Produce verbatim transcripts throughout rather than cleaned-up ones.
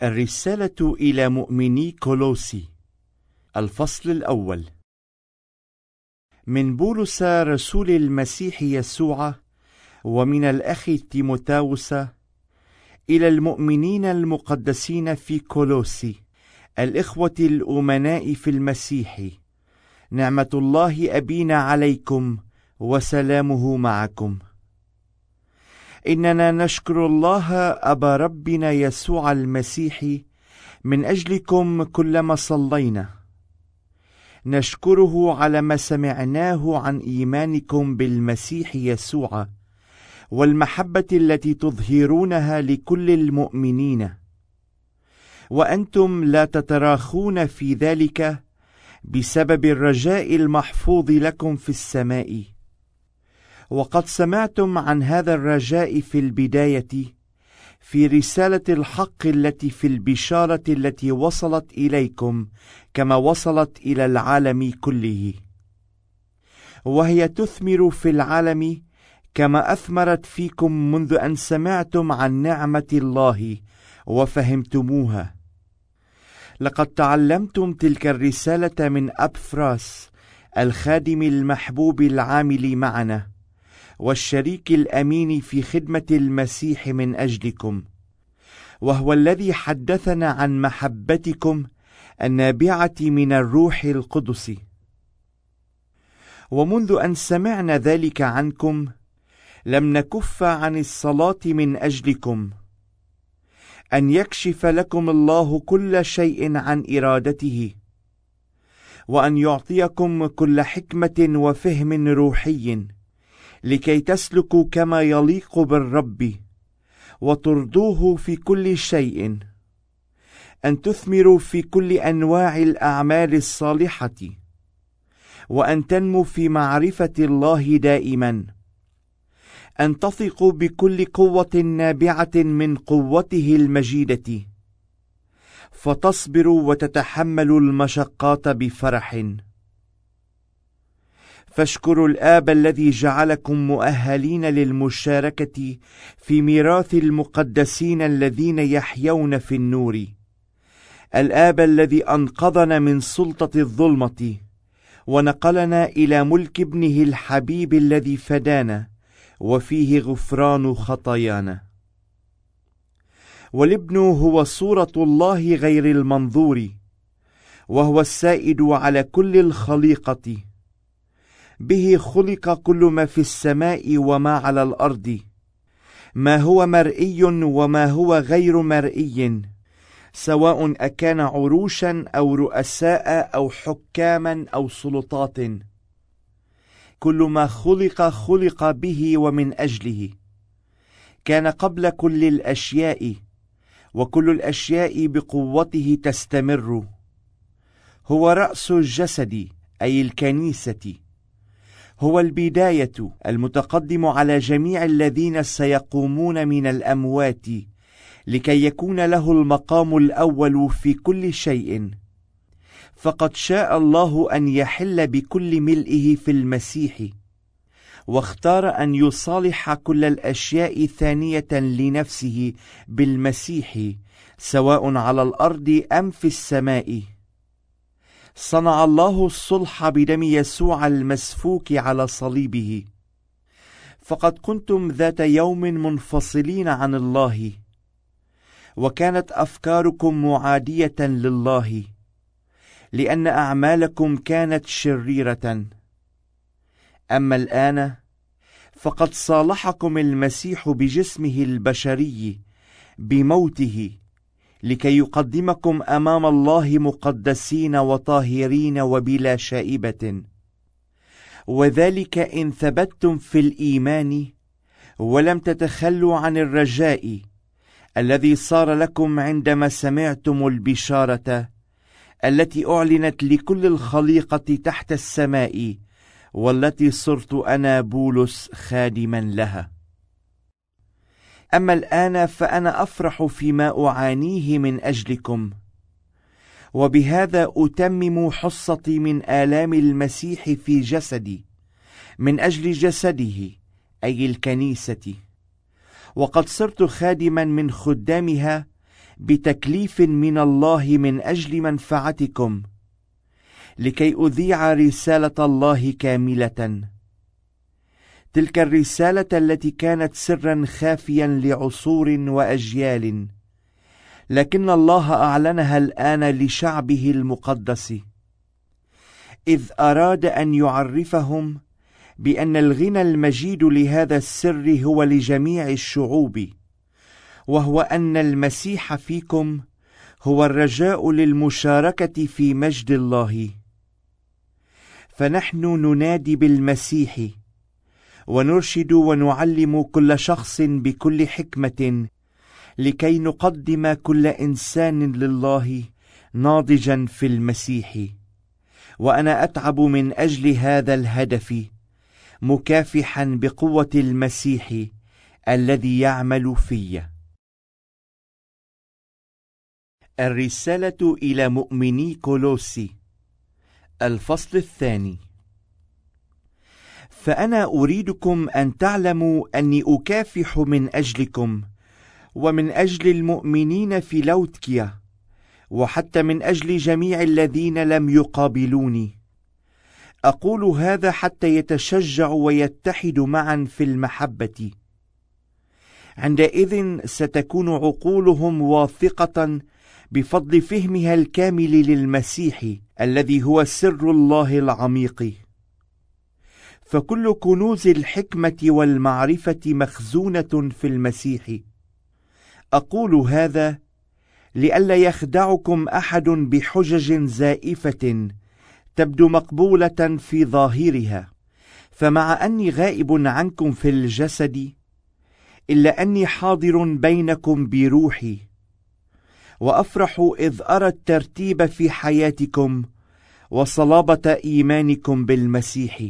الرسالة إلى مؤمني كولوسي، الفصل الأول. من بولس رسول المسيح يسوع ومن الأخ تيموثاوس إلى المؤمنين المقدسين في كولوسي، الإخوة الأمناء في المسيح، نعمة الله أبينا عليكم وسلامه معكم. إننا نشكر الله أبا ربنا يسوع المسيح من أجلكم كلما صلينا، نشكره على ما سمعناه عن إيمانكم بالمسيح يسوع والمحبة التي تظهرونها لكل المؤمنين، وأنتم لا تتراخون في ذلك بسبب الرجاء المحفوظ لكم في السماء. وقد سمعتم عن هذا الرجاء في البداية في رسالة الحق التي في البشارة التي وصلت إليكم كما وصلت إلى العالم كله، وهي تثمر في العالم كما أثمرت فيكم منذ أن سمعتم عن نعمة الله وفهمتموها. لقد تعلمتم تلك الرسالة من أبفراس الخادم المحبوب العامل معنا والشريك الأمين في خدمة المسيح من أجلكم، وهو الذي حدثنا عن محبتكم النابعة من الروح القدس. ومنذ أن سمعنا ذلك عنكم لم نكف عن الصلاة من أجلكم، أن يكشف لكم الله كل شيء عن إرادته، وأن يعطيكم كل حكمة وفهم روحي لكي تسلكوا كما يليق بالرب وترضوه في كل شيء، أن تثمروا في كل أنواع الأعمال الصالحة، وأن تنموا في معرفة الله دائما، أن تثقوا بكل قوة نابعة من قوته المجيدة، فتصبروا وتتحملوا المشقات بفرح. فاشكروا الآب الذي جعلكم مؤهلين للمشاركة في ميراث المقدسين الذين يحيون في النور، الآب الذي أنقذنا من سلطة الظلمة ونقلنا إلى ملك ابنه الحبيب الذي فدانا وفيه غفران خطايانا. والابن هو صورة الله غير المنظور، وهو السائد على كل الخليقة، به خلق كل ما في السماء وما على الأرض، ما هو مرئي وما هو غير مرئي، سواء أكان عروشا أو رؤساء أو حكاما أو سلطات. كل ما خلق خلق به ومن أجله، كان قبل كل الأشياء، وكل الأشياء بقوته تستمر. هو رأس الجسد أي الكنيسة، هو البداية المتقدم على جميع الذين سيقومون من الأموات، لكي يكون له المقام الأول في كل شيء. فقد شاء الله أن يحل بكل ملئه في المسيح، واختار أن يصالح كل الأشياء ثانية لنفسه بالمسيح، سواء على الأرض أم في السماء. صنع الله الصلح بدم يسوع المسفوك على صليبه. فقد كنتم ذات يوم منفصلين عن الله، وكانت أفكاركم معادية لله، لأن أعمالكم كانت شريرة. أما الآن فقد صالحكم المسيح بجسمه البشري بموته، لكي يقدمكم أمام الله مقدسين وطاهرين وبلا شائبة، وذلك إن ثبتتم في الإيمان ولم تتخلوا عن الرجاء الذي صار لكم عندما سمعتم البشارة التي أعلنت لكل الخليقة تحت السماء، والتي صرت أنا بولس خادما لها. أما الآن فأنا أفرح فيما أعانيه من أجلكم، وبهذا أتمم حصتي من آلام المسيح في جسدي من أجل جسده أي الكنيسة. وقد صرت خادما من خدامها بتكليف من الله من أجل منفعتكم، لكي أذيع رسالة الله كاملة، تلك الرسالة التي كانت سرا خافيا لعصور وأجيال، لكن الله أعلنها الآن لشعبه المقدس، إذ أراد أن يعرفهم بأن الغنى المجيد لهذا السر هو لجميع الشعوب، وهو أن المسيح فيكم هو الرجاء للمشاركة في مجد الله. فنحن ننادي بالمسيح ونرشد ونعلم كل شخص بكل حكمة، لكي نقدم كل إنسان لله ناضجا في المسيح. وأنا أتعب من أجل هذا الهدف، مكافحا بقوة المسيح الذي يعمل في. الرسالة إلى مؤمني كولوسي، الفصل الثاني. فأنا أريدكم أن تعلموا أني أكافح من أجلكم، ومن أجل المؤمنين في لودكيا، وحتى من أجل جميع الذين لم يقابلوني. أقول هذا حتى يتشجعوا ويتحدوا معا في المحبة. عندئذ ستكون عقولهم واثقة بفضل فهمها الكامل للمسيح الذي هو سر الله العميق. فكل كنوز الحكمة والمعرفة مخزونة في المسيح. أقول هذا لئلا يخدعكم أحد بحجج زائفة تبدو مقبولة في ظاهرها، فمع أني غائب عنكم في الجسد، إلا أني حاضر بينكم بروحي، وأفرح إذ أرى الترتيب في حياتكم وصلابة إيمانكم بالمسيح.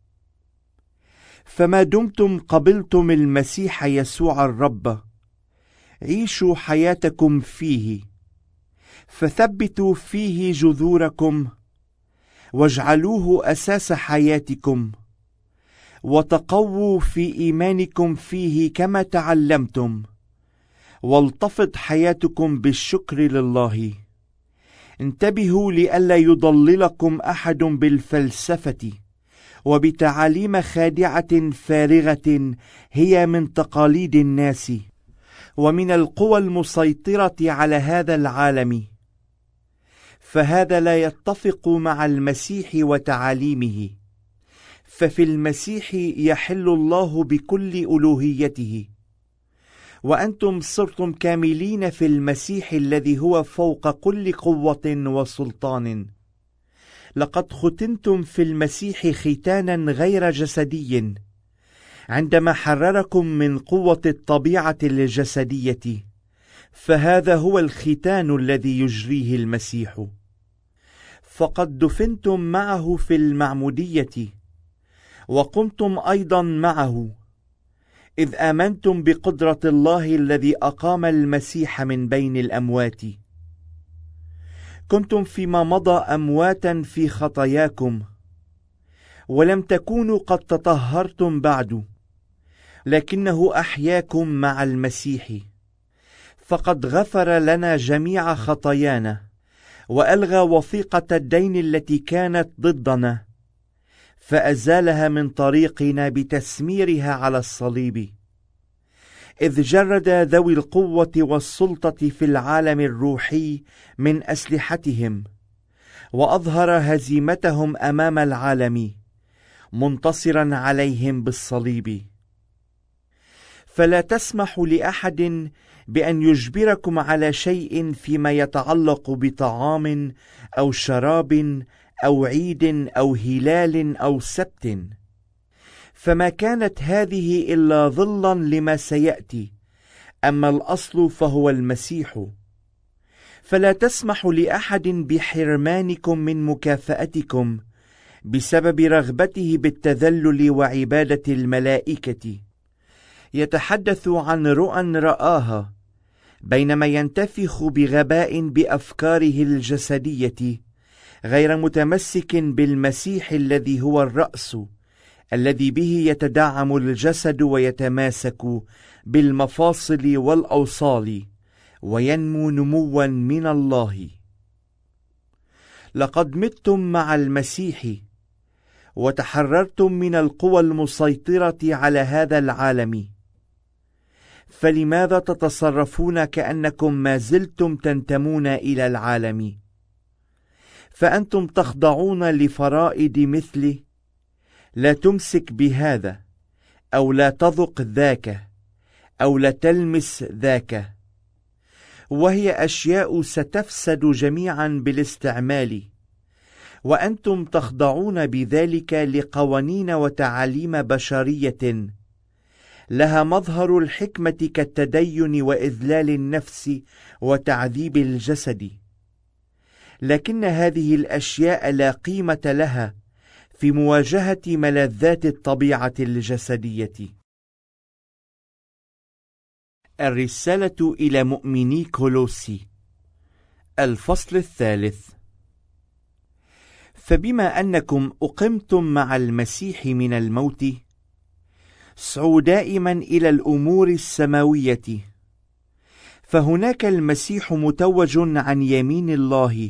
فما دمتم قبلتم المسيح يسوع الرب، عيشوا حياتكم فيه، فثبتوا فيه جذوركم، واجعلوه أساس حياتكم، وتقووا في إيمانكم فيه كما تعلمتم، والتفت حياتكم بالشكر لله. انتبهوا لئلا يضللكم أحد بالفلسفة وبتعاليم خادعة فارغة هي من تقاليد الناس ومن القوى المسيطرة على هذا العالم، فهذا لا يتفق مع المسيح وتعاليمه. ففي المسيح يحل الله بكل ألوهيته، وأنتم صرتم كاملين في المسيح الذي هو فوق كل قوة وسلطان. لقد ختنتم في المسيح ختانا غير جسدي عندما حرركم من قوة الطبيعة الجسدية، فهذا هو الختان الذي يجريه المسيح. فقد دفنتم معه في المعمودية، وقمتم أيضا معه، إذ آمنتم بقدرة الله الذي أقام المسيح من بين الأموات. كنتم فيما مضى أمواتا في خطاياكم، ولم تكونوا قد تطهرتم بعد، لكنه أحياكم مع المسيح، فقد غفر لنا جميع خطايانا، وألغى وثيقة الدين التي كانت ضدنا، فأزالها من طريقنا بتسميرها على الصليب، إذ جرد ذوي القوة والسلطة في العالم الروحي من أسلحتهم، وأظهر هزيمتهم أمام العالم، منتصرا عليهم بالصليب. فلا تسمحوا لأحد بأن يجبركم على شيء فيما يتعلق بطعام أو شراب أو عيد أو هلال أو سبت، فما كانت هذه إلا ظلا لما سيأتي، أما الأصل فهو المسيح. فلا تسمحوا لأحد بحرمانكم من مكافأتكم بسبب رغبته بالتذلل وعبادة الملائكة، يتحدث عن رؤى رآها، بينما ينتفخ بغباء بأفكاره الجسدية، غير متمسك بالمسيح الذي هو الرأس، الذي به يتدعم الجسد ويتماسك بالمفاصل والأوصال، وينمو نموا من الله. لقد متم مع المسيح وتحررتم من القوى المسيطرة على هذا العالم، فلماذا تتصرفون كأنكم ما زلتم تنتمون إلى العالم؟ فأنتم تخضعون لفرائض مثل لا تمسك بهذا، أو لا تذق ذاك، أو لا تلمس ذاك، وهي أشياء ستفسد جميعا بالاستعمال، وأنتم تخضعون بذلك لقوانين وتعاليم بشرية لها مظهر الحكمة كالتدين وإذلال النفس وتعذيب الجسد، لكن هذه الأشياء لا قيمة لها في مواجهة ملذات الطبيعة الجسدية. الرسالة إلى مؤمني كولوسي، الفصل الثالث. فبما أنكم أقمتم مع المسيح من الموت، اسعوا دائما إلى الأمور السماوية، فهناك المسيح متوج عن يمين الله.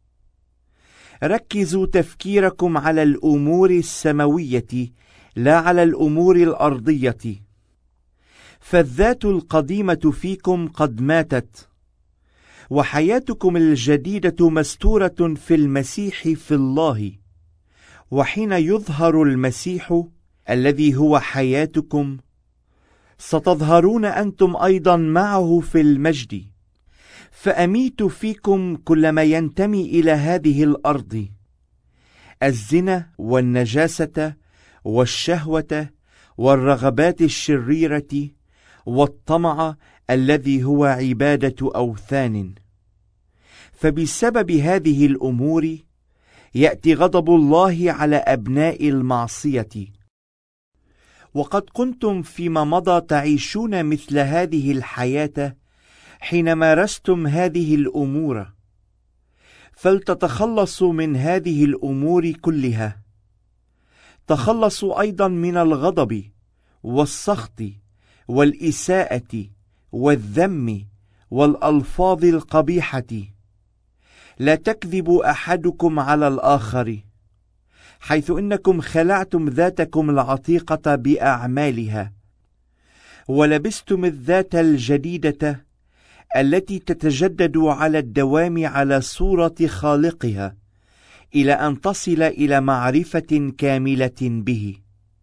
ركزوا تفكيركم على الأمور السماوية لا على الأمور الأرضية، فالذات القديمة فيكم قد ماتت، وحياتكم الجديدة مستورة في المسيح في الله. وحين يظهر المسيح الذي هو حياتكم، ستظهرون أنتم أيضا معه في المجد. فأميت فيكم كل ما ينتمي إلى هذه الأرض: الزنا والنجاسة والشهوة والرغبات الشريرة والطمع الذي هو عبادة أوثان. فبسبب هذه الأمور يأتي غضب الله على أبناء المعصية. وقد كنتم فيما مضى تعيشون مثل هذه الحياة حين مارستم هذه الأمور، فلتتخلصوا من هذه الأمور كلها. تخلصوا أيضا من الغضب والسخط والإساءة والذم والألفاظ القبيحة. لا تكذبوا أحدكم على الآخر، حيث إنكم خلعتم ذاتكم العتيقة بأعمالها، ولبستم الذات الجديدة التي تتجدد على الدوام على صورة خالقها، إلى أن تصل إلى معرفة كاملة به.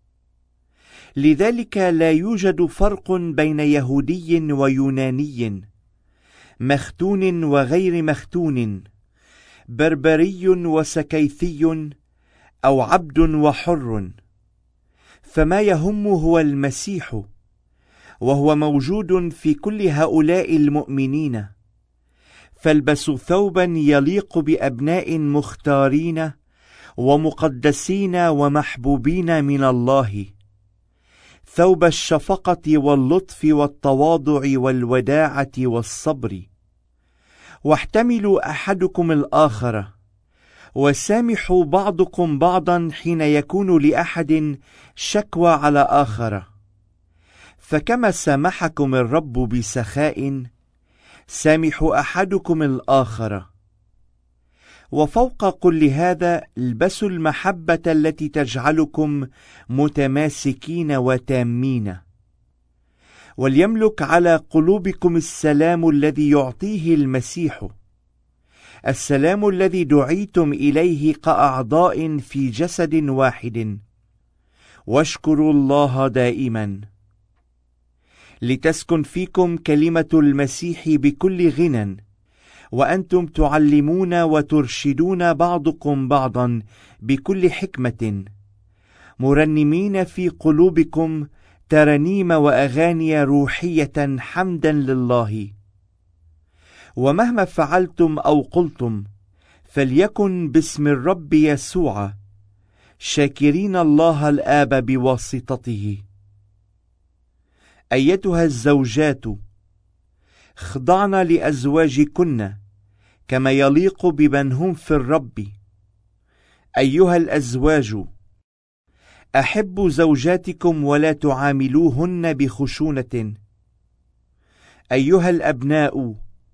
لذلك لا يوجد فرق بين يهودي ويوناني، مختون وغير مختون، بربري وسكيثي، أو عبد وحر، فما يهم هو المسيح، وهو موجود في كل هؤلاء المؤمنين. فالبسوا ثوبا يليق بأبناء مختارين ومقدسين ومحبوبين من الله، ثوب الشفقة واللطف والتواضع والوداعة والصبر. واحتملوا أحدكم الآخر، وسامحوا بعضكم بعضا حين يكون لأحد شكوى على آخر. فكما سامحكم الرب بسخاء، سامحوا أحدكم الآخر. وفوق كل هذا البسوا المحبة التي تجعلكم متماسكين وتامين. وليملك على قلوبكم السلام الذي يعطيه المسيح، السلام الذي دعيتم إليه كأعضاء في جسد واحد. واشكروا الله دائما. لتسكن فيكم كلمة المسيح بكل غنى، وأنتم تعلمون وترشدون بعضكم بعضا بكل حكمة، مرنمين في قلوبكم ترانيم وأغاني روحية حمدا لله. ومهما فعلتم أو قلتم فليكن باسم الرب يسوع، شاكرين الله الآب بواسطته. أيتها الزوجات، خضعن لأزواجكن كما يليق بمن هم في الرب. أيها الأزواج، أحبوا زوجاتكم ولا تعاملوهن بخشونة. أيها الأبناء،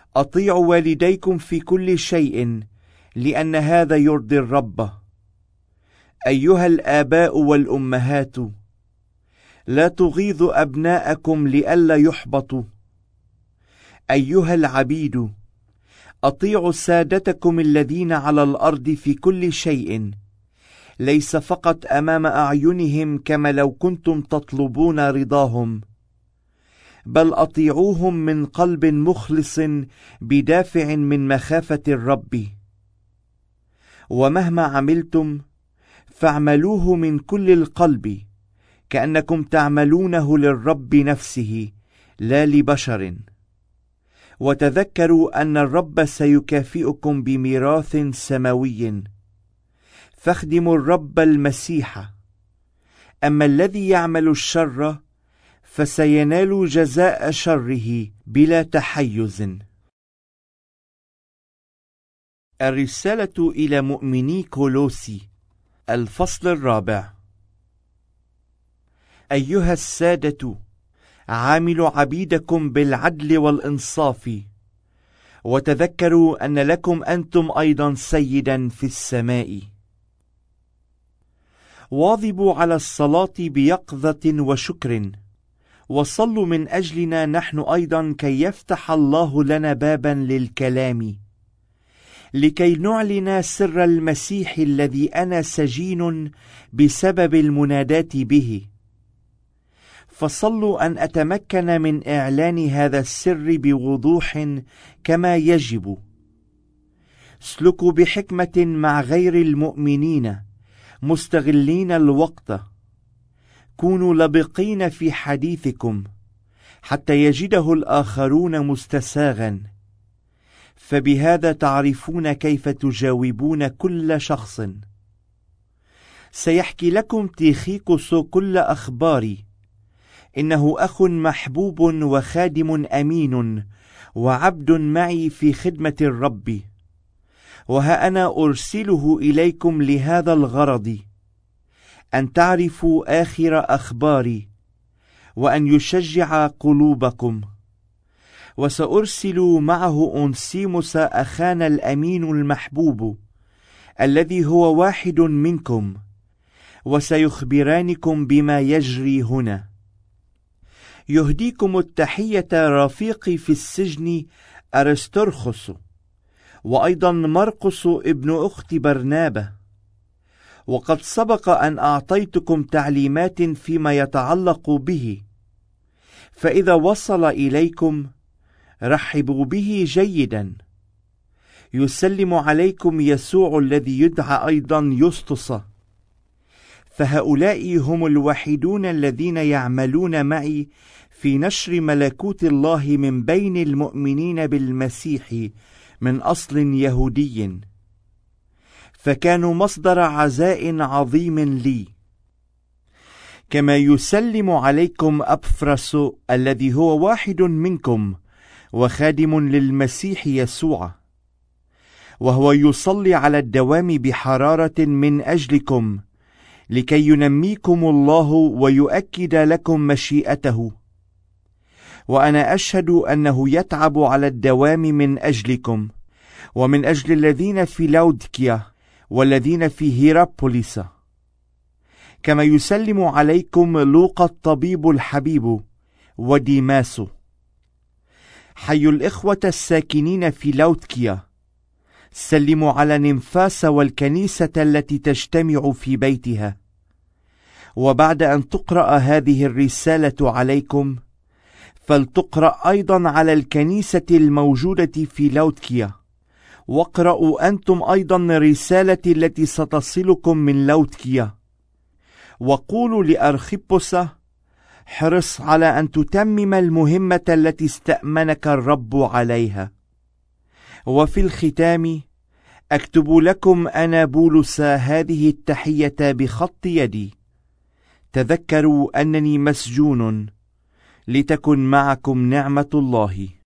أطيعوا والديكم في كل شيء، لأن هذا يرضي الرب. أيها الآباء والأمهات، لا تغيظوا أبناءكم لئلا يحبطوا. أيها العبيد، أطيعوا سادتكم الذين على الأرض في كل شيء، ليس فقط أمام أعينهم كما لو كنتم تطلبون رضاهم، بل أطيعوهم من قلب مخلص بدافع من مخافة الرب. ومهما عملتم فاعملوه من كل القلب، كأنكم تعملونه للرب نفسه لا لبشر. وتذكروا أن الرب سيكافئكم بميراث سماوي، فاخدموا الرب المسيح. أما الذي يعمل الشر فسينال جزاء شره بلا تحيز. الرسالة إلى مؤمني كولوسي، الفصل الرابع. أيها السادة، عاملوا عبيدكم بالعدل والإنصاف، وتذكروا أن لكم أنتم أيضا سيدا في السماء. واظبوا على الصلاة بيقظة وشكر، وصلوا من أجلنا نحن أيضا كي يفتح الله لنا بابا للكلام، لكي نعلن سر المسيح الذي أنا سجين بسبب المنادات به. فصلوا أن أتمكن من إعلان هذا السر بوضوح كما يجب. اسلكوا بحكمة مع غير المؤمنين، مستغلين الوقت. كونوا لبقين في حديثكم، حتى يجده الآخرون مستساغا، فبهذا تعرفون كيف تجاوبون كل شخص. سيحكي لكم تيخيكوس كل أخباري، إنه أخ محبوب وخادم أمين وعبد معي في خدمة الرب. وها أنا أرسله إليكم لهذا الغرض، أن تعرفوا آخر أخباري، وأن يشجع قلوبكم. وسأرسل معه أنسيموس أخانا الأمين المحبوب، الذي هو واحد منكم، وسيخبرانكم بما يجري هنا. يهديكم التحية رفيقي في السجن أرسترخس، وأيضا مرقس ابن أخت برنابة. وقد سبق أن أعطيتكم تعليمات فيما يتعلق به، فإذا وصل إليكم رحبوا به جيدا. يسلم عليكم يسوع الذي يدعى أيضا يسطس. فهؤلاء هم الوحيدون الذين يعملون معي في نشر ملكوت الله من بين المؤمنين بالمسيح من أصل يهودي، فكانوا مصدر عزاء عظيم لي. كما يسلم عليكم أبفرس الذي هو واحد منكم وخادم للمسيح يسوع، وهو يصلي على الدوام بحرارة من أجلكم، لكي ينميكم الله ويؤكد لكم مشيئته. وأنا أشهد أنه يتعب على الدوام من أجلكم، ومن أجل الذين في لودكيا والذين في هيرابوليس. كما يسلم عليكم لوقا الطبيب الحبيب وديماس. حي الإخوة الساكنين في لودكيا، سلموا على نمفاس والكنيسة التي تجتمع في بيتها. وبعد أن تقرأ هذه الرسالة عليكم، فلتقرأ أيضا على الكنيسة الموجودة في لودكيا. واقرأوا أنتم أيضا الرسالة التي ستصلكم من لودكيا. وقولوا لأرخيبوس: حرص على أن تتمم المهمة التي استأمنك الرب عليها. وفي الختام أكتب لكم أنا بولس هذه التحية بخط يدي. تذكروا أنني مسجون، لتكن معكم نعمة الله.